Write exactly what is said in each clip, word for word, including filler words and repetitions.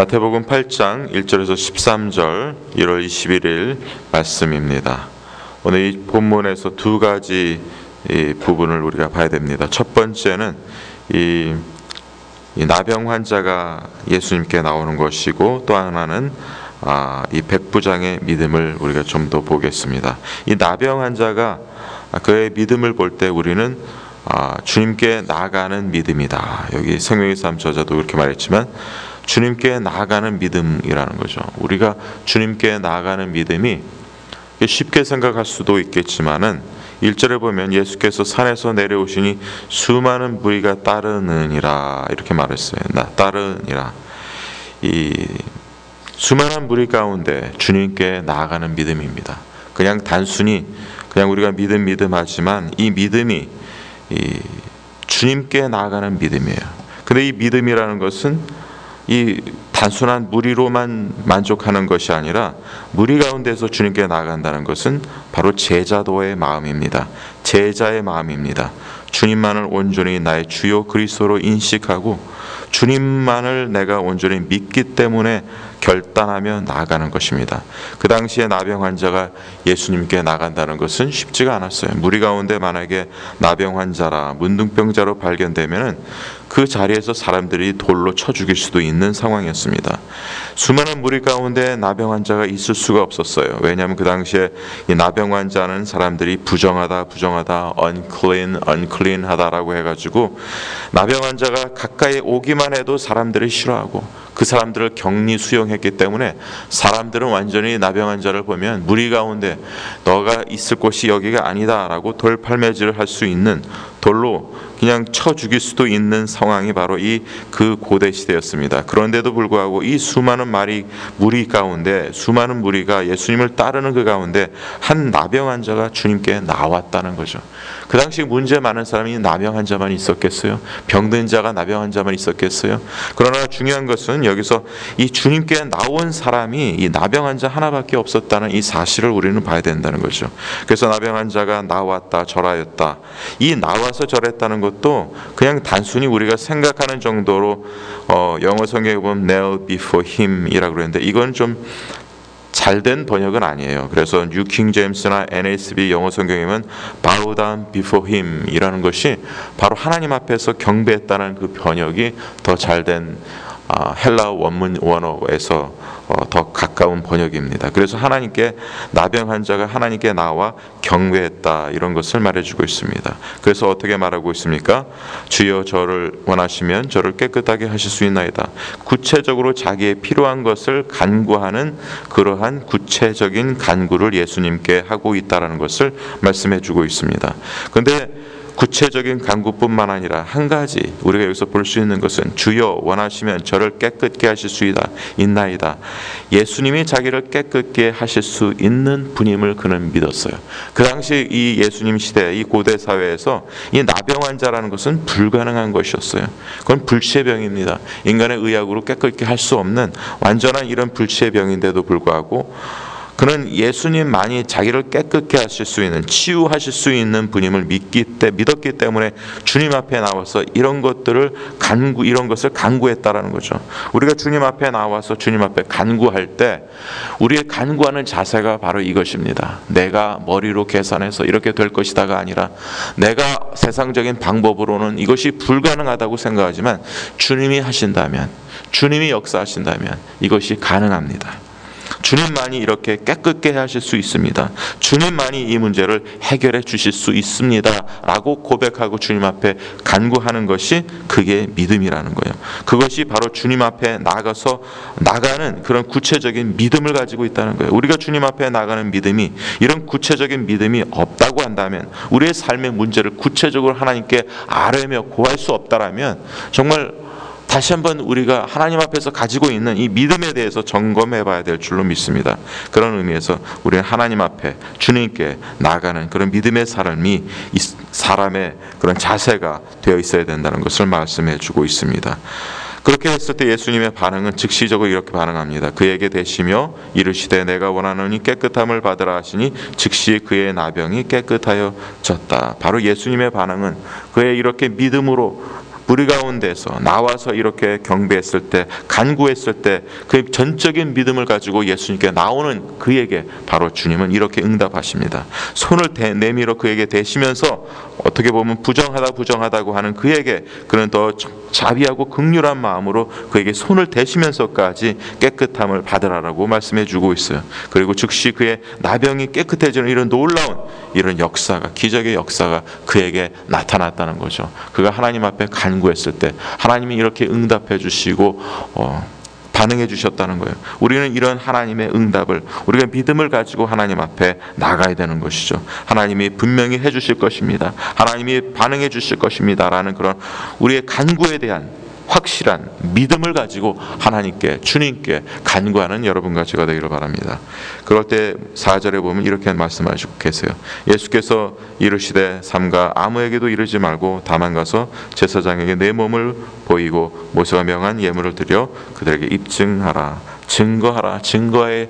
마태복음 팔 장 일 절에서 십삼 절 일월 이십일일 말씀입니다. 오늘 이 본문에서 두 가지 이 부분을 우리가 봐야 됩니다. 첫 번째는 이, 이 나병 환자가 예수님께 나오는 것이고, 또 하나는 아, 이 백부장의 믿음을 우리가 좀 더 보겠습니다. 이 나병 환자가 그의 믿음을 볼 때 우리는 아, 주님께 나아가는 믿음이다. 여기 생명의 삶 저자도 그렇게 말했지만 주님께 나아가는 믿음이라는 거죠. 우리가 주님께 나아가는 믿음이 쉽게 생각할 수도 있겠지만은 일 절에 보면 예수께서 산에서 내려오시니 수많은 무리가 따르느니라 이렇게 말했어요. 나 따르니라. 이 수많은 무리 가운데 주님께 나아가는 믿음입니다. 그냥 단순히 그냥 우리가 믿음 믿음 하지만 이 믿음이 이 주님께 나아가는 믿음이에요. 근데 이 믿음이라는 것은 이 단순한 무리로만 만족하는 것이 아니라 무리 가운데서 주님께 나아간다는 것은 바로 제자도의 마음입니다. 제자의 마음입니다. 주님만을 온전히 나의 주요 그리스도로 인식하고 주님만을 내가 온전히 믿기 때문에 결단하며 나아가는 것입니다. 그 당시에 나병 환자가 예수님께 나간다는 것은 쉽지가 않았어요. 무리 가운데 만약에 나병 환자라 문둥병자로 발견되면은 그 자리에서 사람들이 돌로 쳐 죽일 수도 있는 상황이었습니다. 수많은 무리 가운데 나병 환자가 있을 수가 없었어요. 왜냐하면 그 당시에 이 나병 환자는 사람들이 부정하다, 부정하다, unclean, unclean 하다라고 해가지고 나병 환자가 가까이 오기만 해도 사람들이 싫어하고 그 사람들을 격리 수용했기 때문에 사람들은 완전히 나병 환자를 보면 무리 가운데 너가 있을 곳이 여기가 아니다라고 돌팔매질을 할 수 있는, 돌로 그냥 쳐 죽일 수도 있는 상황이 바로 이 그 고대 시대였습니다. 그런데도 불구하고 이 수많은 마리 무리 가운데 수많은 무리가 예수님을 따르는 그 가운데 한 나병 환자가 주님께 나왔다는 거죠. 그 당시 문제 많은 사람이 나병 환자만 있었겠어요? 병든 자가 나병 환자만 있었겠어요? 그러나 중요한 것은 여기서 이 주님께 나온 사람이 이 나병 환자 하나밖에 없었다는 이 사실을 우리는 봐야 된다는 거죠. 그래서 나병 환자가 나왔다 절하였다, 이 나와서 절했다는 것도 그냥 단순히 우리가 생각하는 정도로 어, 영어 성경에 보면 kneel before him 이라고 그러는데 이건 좀 잘된 번역은 아니에요. 그래서 뉴 킹 제임스나 엔 에스 비 영어 성경에는 bow down before him 이라는 것이 바로 하나님 앞에서 경배했다는 그 번역이 더 잘된 아, 헬라 원문 원어에서 어, 더 가까운 번역입니다. 그래서 하나님께 나병 환자가 하나님께 나와 경배했다 이런 것을 말해주고 있습니다. 그래서 어떻게 말하고 있습니까? 주여 저를 원하시면 저를 깨끗하게 하실 수 있나이다. 구체적으로 자기의 필요한 것을 간구하는 그러한 구체적인 간구를 예수님께 하고 있다는 것을 말씀해주고 있습니다. 그런데 구체적인 간구뿐만 아니라 한 가지 우리가 여기서 볼 수 있는 것은 주여 원하시면 저를 깨끗게 하실 수 있나이다. 예수님이 자기를 깨끗게 하실 수 있는 분임을 그는 믿었어요. 그 당시 이 예수님 시대, 이 고대 사회에서 이 나병 환자라는 것은 불가능한 것이었어요. 그건 불치의 병입니다. 인간의 의학으로 깨끗게 할 수 없는 완전한 이런 불치의 병인데도 불구하고 그는 예수님만이 자기를 깨끗게 하실 수 있는, 치유하실 수 있는 분임을 믿기 때 믿었기 때문에 주님 앞에 나와서 이런 것들을 간구 이런 것을 간구했다라는 거죠. 우리가 주님 앞에 나와서 주님 앞에 간구할 때 우리의 간구하는 자세가 바로 이것입니다. 내가 머리로 계산해서 이렇게 될 것이다가 아니라 내가 세상적인 방법으로는 이것이 불가능하다고 생각하지만 주님이 하신다면, 주님이 역사하신다면 이것이 가능합니다. 주님만이 이렇게 깨끗게 하실 수 있습니다. 주님만이 이 문제를 해결해 주실 수 있습니다 라고 고백하고 주님 앞에 간구하는 것이 그게 믿음이라는 거예요. 그것이 바로 주님 앞에 나가서 나가는 그런 구체적인 믿음을 가지고 있다는 거예요. 우리가 주님 앞에 나가는 믿음이 이런 구체적인 믿음이 없다고 한다면, 우리의 삶의 문제를 구체적으로 하나님께 아뢰며 고할 수 없다라면 정말 다시 한번 우리가 하나님 앞에서 가지고 있는 이 믿음에 대해서 점검해 봐야 될 줄로 믿습니다. 그런 의미에서 우리는 하나님 앞에 주님께 나아가는 그런 믿음의 삶이 이 사람의 그런 자세가 되어 있어야 된다는 것을 말씀해 주고 있습니다. 그렇게 했을 때 예수님의 반응은 즉시적으로 이렇게 반응합니다. 그에게 대시며 이르시되 내가 원하노니 깨끗함을 받으라 하시니 즉시 그의 나병이 깨끗하여졌다. 바로 예수님의 반응은 그의 이렇게 믿음으로 무리 가운데서 나와서 이렇게 경배했을 때, 간구했을 때 그 전적인 믿음을 가지고 예수님께 나오는 그에게 바로 주님은 이렇게 응답하십니다. 손을 대, 내밀어 그에게 대시면서 어떻게 보면 부정하다 부정하다고 하는 그에게 그는 더 자비하고 긍휼한 마음으로 그에게 손을 대시면서까지 깨끗함을 받으라라고 말씀해 주고 있어요. 그리고 즉시 그의 나병이 깨끗해지는 이런 놀라운 이런 역사가, 기적의 역사가 그에게 나타났다는 거죠. 그가 하나님 앞에 간구했을 때 하나님이 이렇게 응답해 주시고 어, 반응해 주셨다는 거예요. 우리는 이런 하나님의 응답을, 우리가 믿음을 가지고 하나님 앞에 나가야 되는 것이죠. 하나님이 분명히 해 주실 것입니다. 하나님이 반응해 주실 것입니다 라는 그런 우리의 간구에 대한 확실한 믿음을 가지고 하나님께, 주님께 간구하는 여러분과 제가 되기를 바랍니다. 그럴 때 사 절에 보면 이렇게 말씀하시고 계세요. 예수께서 이르시되 삼가 아무에게도 이르지 말고 다만 가서 제사장에게 내 몸을 보이고 모세가 명한 예물을 드려 그들에게 입증하라. 증거하라. 증거에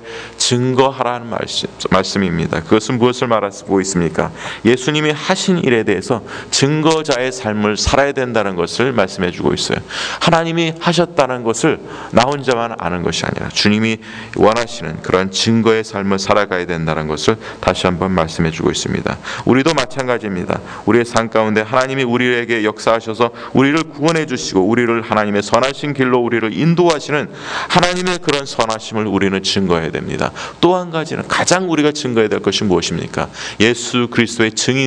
증거하라는 말씀, 말씀입니다. 그것은 무엇을 말하고 있습니까? 예수님이 하신 일에 대해서 증거자의 삶을 살아야 된다는 것을 말씀해 주고 있어요. 하나님이 하셨다는 것을 나 혼자만 아는 것이 아니라 주님이 원하시는 그런 증거의 삶을 살아가야 된다는 것을 다시 한번 말씀해 주고 있습니다. 우리도 마찬가지입니다. 우리의 삶 가운데 하나님이 우리에게 역사하셔서 우리를 구원해 주시고 우리를 하나님의 선하신 길로 우리를 인도하시는 하나님의 그런 선하심을 우리는 증거해야 됩니다. 또 한 가지는 가장 우리가 증거해야 될 것이 무엇입니까? 예수 그리스도의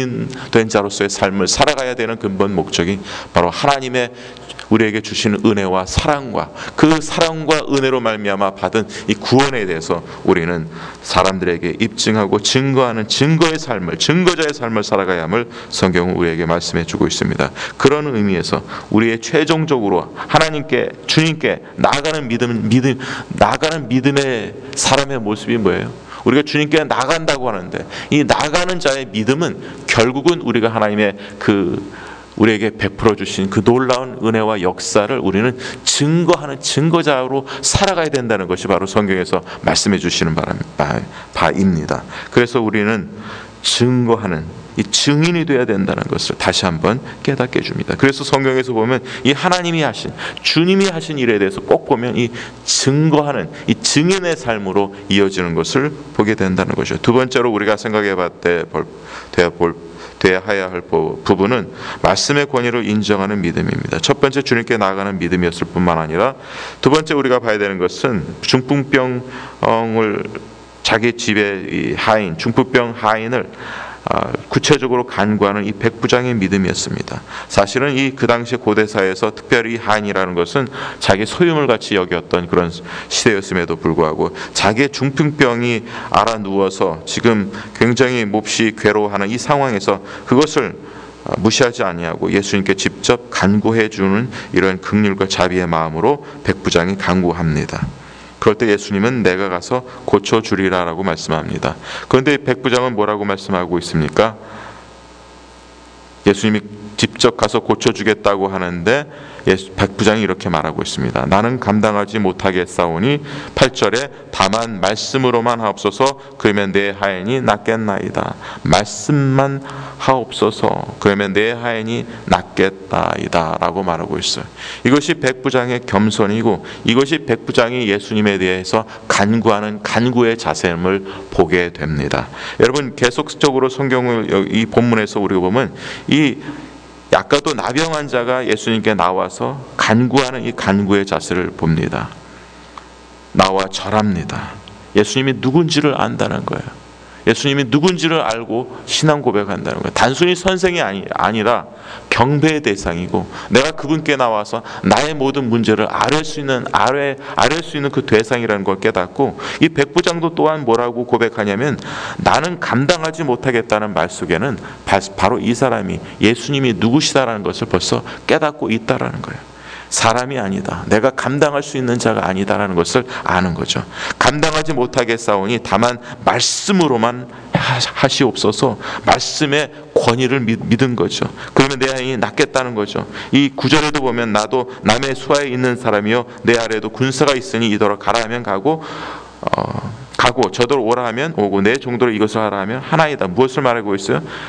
증인된 자로서의 삶을 살아가야 되는 근본 목적이 바로 하나님의 우리에게 주시는 은혜와 사랑과 그 사랑과 은혜로 말미암아 받은 이 구원에 대해서 우리는 사람들에게 입증하고 증거하는 증거의 삶을, 증거자의 삶을 살아가야 함을 성경은 우리에게 말씀해 주고 있습니다. 그런 의미에서 우리의 최종적으로 하나님께, 주님께 나아가는 믿음, 믿음, 나아가는 믿음의 사람의 모습이 뭐예요? 우리가 주님께 나간다고 하는데 이 나가는 자의 믿음은 결국은 우리가 하나님의 그 우리에게 베풀어 주신 그 놀라운 은혜와 역사를 우리는 증거하는 증거자로 살아가야 된다는 것이 바로 성경에서 말씀해 주시는 바입니다. 그래서 우리는 증거하는 이 증인이 되어야 된다는 것을 다시 한번 깨닫게 해줍니다. 그래서 성경에서 보면 이 하나님이 하신, 주님이 하신 일에 대해서 꼭 보면 이 증거하는 이 증인의 삶으로 이어지는 것을 보게 된다는 것이죠. 두 번째로 우리가 생각해 봤을 때 볼 돼야 할 부분은 말씀의 권위를 인정하는 믿음입니다. 첫 번째 주님께 나아가는 믿음이었을 뿐만 아니라 두 번째 우리가 봐야 되는 것은 중풍병을 자기 집의 하인, 중풍병 하인을 구체적으로 간구하는 이 백부장의 믿음이었습니다. 사실은 이 그 당시 고대사에서 특별히 하인이라는 것은 자기 소유물 같이 여겼던 그런 시대였음에도 불구하고 자기의 중풍병이 알아 누워서 지금 굉장히 몹시 괴로워하는 이 상황에서 그것을 무시하지 아니하고 예수님께 직접 간구해 주는 이런 긍휼과 자비의 마음으로 백부장이 간구합니다. 그럴 때 예수님은 내가 가서 고쳐주리라 라고 말씀합니다. 그런데 백부장은 뭐라고 말씀하고 있습니까? 예수님이 직접 가서 고쳐주겠다고 하는데 백부장이 이렇게 말하고 있습니다. 나는 감당하지 못하겠사오니 팔 절에 다만 말씀으로만 하옵소서 그러면 내 하인이 낫겠나이다. 말씀만 하옵소서 그러면 내 하인이 낫겠나이다 라고 말하고 있어요. 이것이 백부장의 겸손이고 이것이 백부장이 예수님에 대해서 간구하는 간구의 자세임을 보게 됩니다. 여러분 계속적으로 성경을 이 본문에서 우리가 보면 이 아까도 나병 자가 예수님께 나와서 간구하는 이 간구의 자세를 봅니다. 나와 절합니다. 예수님이 누군지를 안다는 거예요. 예수님이 누군지를 알고 신앙 고백한다는 거예요. 단순히 선생이 아니, 아니라 경배의 대상이고 내가 그분께 나와서 나의 모든 문제를 아뢰 수 있는 아뢰 아뢰 수 있는 그 대상이라는 걸 깨닫고 이 백부장도 또한 뭐라고 고백하냐면 나는 감당하지 못하겠다는 말 속에는 바로 이 사람이 예수님이 누구시다라는 것을 벌써 깨닫고 있다라는 거예요. 사람이 아니다. 내가 감당할 수 있는 자가 아니다라는 것을 아는 거죠. 감당하지 못하겠사오니 다만 말씀으로만 하시옵소서. 말씀의 권위를 믿은 거죠. 그러면 내 아이 낫겠다는 거죠. 이 구절에도 보면 나도 남의 수하에 있는 사람이요 내 아래에도 군사가 있으니 이더러 가라 하면 가고 어, 가고 저더러 오라 하면 오고 내 종도로 이것을 하라 하면 하나이다. 무엇을 말하고 있어요?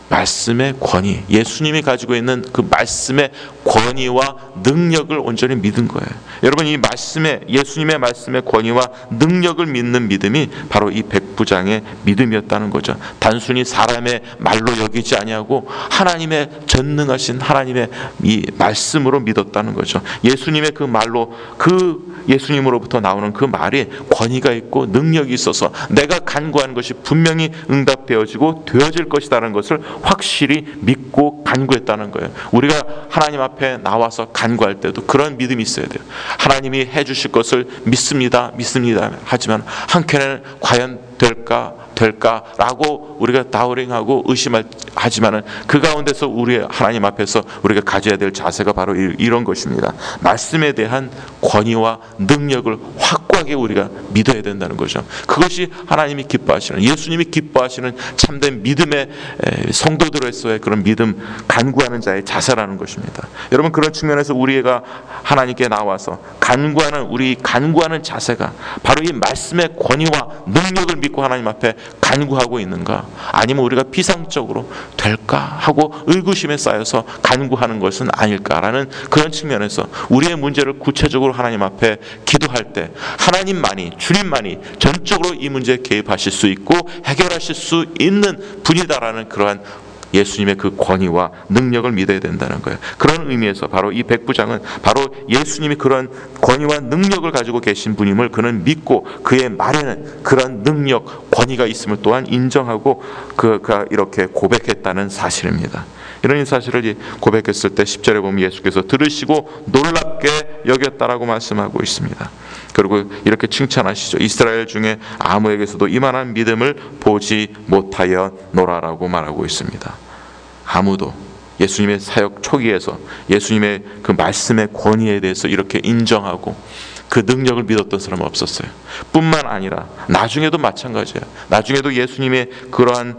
말씀의 권위, 예수님이 가지고 있는 그 말씀의 권위와 능력을 온전히 믿은 거예요. 여러분, 이 말씀의, 예수님의 말씀의 권위와 능력을 믿는 믿음이 바로 이 백부장의 믿음이었다는 거죠. 단순히 사람의 말로 여기지 아니하고 하나님의 전능하신 하나님의 이 말씀으로 믿었다는 거죠. 예수님의 그 말로, 그 예수님으로부터 나오는 그 말이 권위가 있고 능력이 있어서 내가 간구하는 것이 분명히 응답되어지고 되어질 것이라는 것을 확실히 믿고 간구했다는 거예요. 우리가 하나님 앞에 나와서 간구할 때도 그런 믿음이 있어야 돼요. 하나님이 해주실 것을 믿습니다, 믿습니다. 하지만 한켠에는 과연 될까? 될까라고 우리가 다우링하고 의심하지만은 그 가운데서 우리 하나님 앞에서 우리가 가져야 될 자세가 바로 이런 것입니다. 말씀에 대한 권위와 능력을 확고하게 우리가 믿어야 된다는 거죠. 그것이 하나님이 기뻐하시는, 예수님이 기뻐하시는 참된 믿음의 성도들에서의 그런 믿음, 간구하는 자의 자세라는 것입니다. 여러분, 그런 측면에서 우리가 하나님께 나와서 간구하는, 우리 간구하는 자세가 바로 이 말씀의 권위와 능력을 믿고 하나님 앞에 간구하고 있는가? 아니면 우리가 비상적으로 될까 하고 의구심에 쌓여서 간구하는 것은 아닐까라는 그런 측면에서 우리의 문제를 구체적으로 하나님 앞에 기도할 때 하나님만이, 주님만이 전적으로 이 문제에 개입하실 수 있고 해결하실 수 있는 분이다라는 그러한 예수님의 그 권위와 능력을 믿어야 된다는 거예요. 그런 의미에서 바로 이 백부장은 바로 예수님이 그런 권위와 능력을 가지고 계신 분임을 그는 믿고 그의 말에는 그런 능력, 권위가 있음을 또한 인정하고 그가 이렇게 고백했다는 사실입니다. 이런 사실을 고백했을 때 십 절에 보면 예수께서 들으시고 놀랍게 여겼다라고 말씀하고 있습니다. 그리고 이렇게 칭찬하시죠. 이스라엘 중에 아무에게서도 이만한 믿음을 보지 못하였노라라고 말하고 있습니다. 아무도 예수님의 사역 초기에서 예수님의 그 말씀의 권위에 대해서 이렇게 인정하고 그 능력을 믿었던 사람은 없었어요. 뿐만 아니라 나중에도 마찬가지예요. 나중에도 예수님의 그러한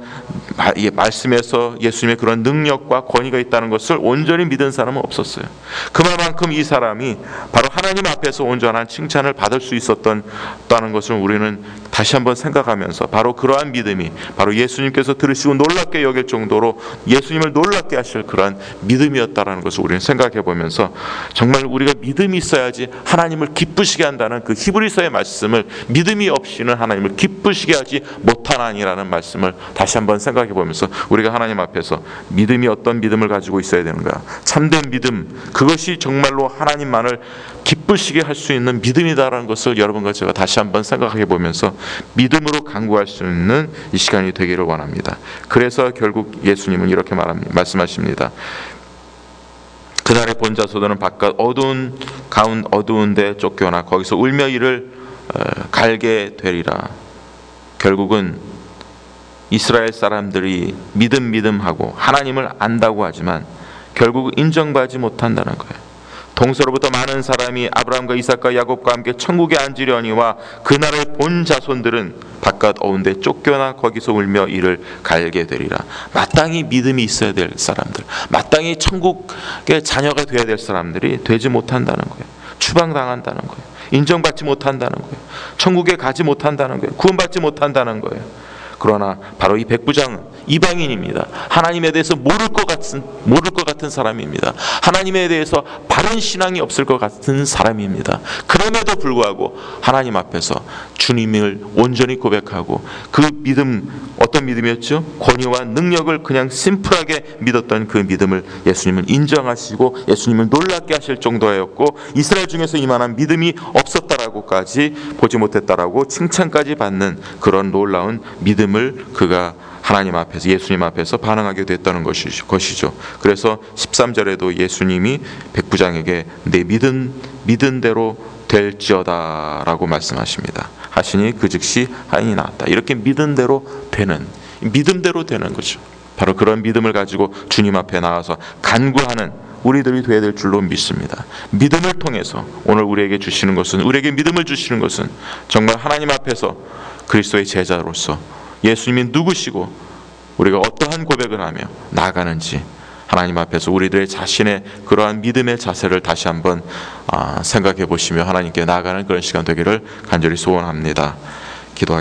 말씀에서 예수님의 그런 능력과 권위가 있다는 것을 온전히 믿은 사람은 없었어요. 그만큼 이 사람이 바로 하나님 앞에서 온전한 칭찬을 받을 수 있었다는 것을 우리는 다시 한번 생각하면서 바로 그러한 믿음이 바로 예수님께서 들으시고 놀랍게 여길 정도로 예수님을 놀랍게 하실 그러한 믿음이었다는 것을 우리는 생각해 보면서 정말 우리가 믿음이 있어야지 하나님을 기쁘시게 한다는 그 히브리서의 말씀을 믿음이 없이는 하나님을 기쁘시게 하지 못하나니라는 말씀을 다시 한번 생각해 보면서 우리가 하나님 앞에서 믿음이 어떤 믿음을 가지고 있어야 되는가, 참된 믿음, 그것이 정말로 하나님만을 기쁘시게 할 수 있는 믿음이다라는 것을 여러분과 제가 다시 한번 생각해 보면서 믿음으로 간구할 수 있는 이 시간이 되기를 원합니다. 그래서 결국 예수님은 이렇게 말합니다. 말씀하십니다. 그날의 본자소들은 바깥 어두운 가운 어두운 데 쫓겨나 거기서 울며 이를 갈게 되리라. 결국은 이스라엘 사람들이 믿음 믿음하고 하나님을 안다고 하지만 결국 인정받지 못한다는 거예요. 동서로부터 많은 사람이 아브라함과 이삭과 야곱과 함께 천국에 앉으려니와 그날의 본 자손들은 바깥 어두운데 쫓겨나 거기서 울며 이를 갈게 되리라. 마땅히 믿음이 있어야 될 사람들, 마땅히 천국의 자녀가 되어야 될 사람들이 되지 못한다는 거예요. 추방당한다는 거예요. 인정받지 못한다는 거예요. 천국에 가지 못한다는 거예요. 구원받지 못한다는 거예요. 그러나 바로 이 백부장은 이방인입니다. 하나님에 대해서 모를 것 같은 모를 것 같은 사람입니다. 하나님에 대해서 바른 신앙이 없을 것 같은 사람입니다. 그럼에도 불구하고 하나님 앞에서 주님을 온전히 고백하고 그 믿음, 어떤 믿음이었죠? 권위와 능력을 그냥 심플하게 믿었던 그 믿음을 예수님은 인정하시고 예수님을 놀랍게 하실 정도였고 이스라엘 중에서 이만한 믿음이 없었다라고까지 보지 못했다라고 칭찬까지 받는 그런 놀라운 믿음을 그가 하나님 앞에서, 예수님 앞에서 반응하게 됐다는 것이죠. 그래서 십삼 절에도 예수님이 백부장에게 내 믿은, 믿은 대로 될지어다 라고 말씀하십니다. 하시니 그 즉시 하인이 나왔다. 이렇게 믿은 대로 되는, 믿음대로 되는 거죠. 바로 그런 믿음을 가지고 주님 앞에 나와서 간구하는 우리들이 되어야 될 줄로 믿습니다. 믿음을 통해서 오늘 우리에게 주시는 것은, 우리에게 믿음을 주시는 것은 정말 하나님 앞에서 그리스도의 제자로서 예수님이 누구시고 우리가 어떠한 고백을 하며 나아가는지 하나님 앞에서 우리들의 자신의 그러한 믿음의 자세를 다시 한번 생각해 보시며 하나님께 나아가는 그런 시간 되기를 간절히 소원합니다.